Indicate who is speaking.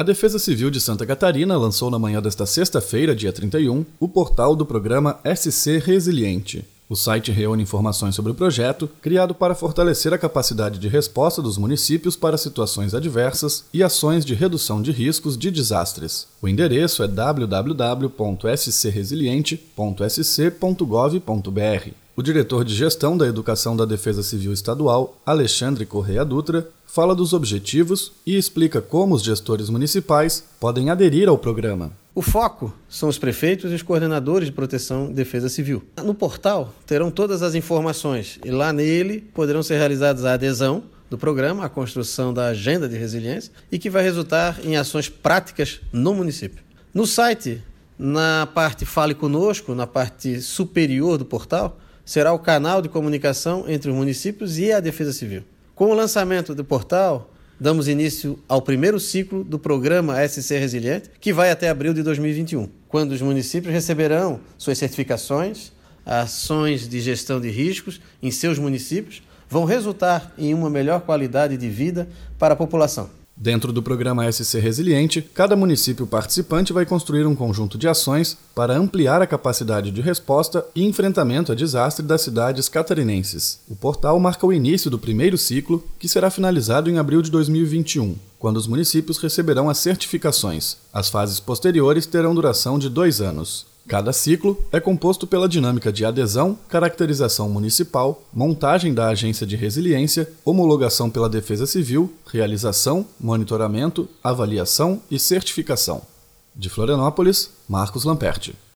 Speaker 1: A Defesa Civil de Santa Catarina lançou na manhã desta sexta-feira, dia 31, o portal do programa SC Resiliente. O site reúne informações sobre o projeto, criado para fortalecer a capacidade de resposta dos municípios para situações adversas e ações de redução de riscos de desastres. O endereço é www.scresiliente.sc.gov.br. O diretor de Gestão da Educação da Defesa Civil Estadual, Alexandre Correia Dutra, fala dos objetivos e explica como os gestores municipais podem aderir ao programa.
Speaker 2: O foco são os prefeitos e os coordenadores de proteção e defesa civil. No portal terão todas as informações e lá nele poderão ser realizadas a adesão do programa, a construção da agenda de resiliência e que vai resultar em ações práticas no município. No site, na parte Fale Conosco, na parte superior do portal, será o canal de comunicação entre os municípios e a Defesa Civil. Com o lançamento do portal, damos início ao primeiro ciclo do programa SC Resiliente, que vai até abril de 2021, quando os municípios receberão suas certificações, ações de gestão de riscos em seus municípios, vão resultar em uma melhor qualidade de vida para a população.
Speaker 1: Dentro do programa SC Resiliente, cada município participante vai construir um conjunto de ações para ampliar a capacidade de resposta e enfrentamento a desastre das cidades catarinenses. O portal marca o início do primeiro ciclo, que será finalizado em abril de 2021, quando os municípios receberão as certificações. As fases posteriores terão duração de 2 anos. Cada ciclo é composto pela dinâmica de adesão, caracterização municipal, montagem da agência de resiliência, homologação pela Defesa Civil, realização, monitoramento, avaliação e certificação. De Florianópolis, Marcos Lamperti.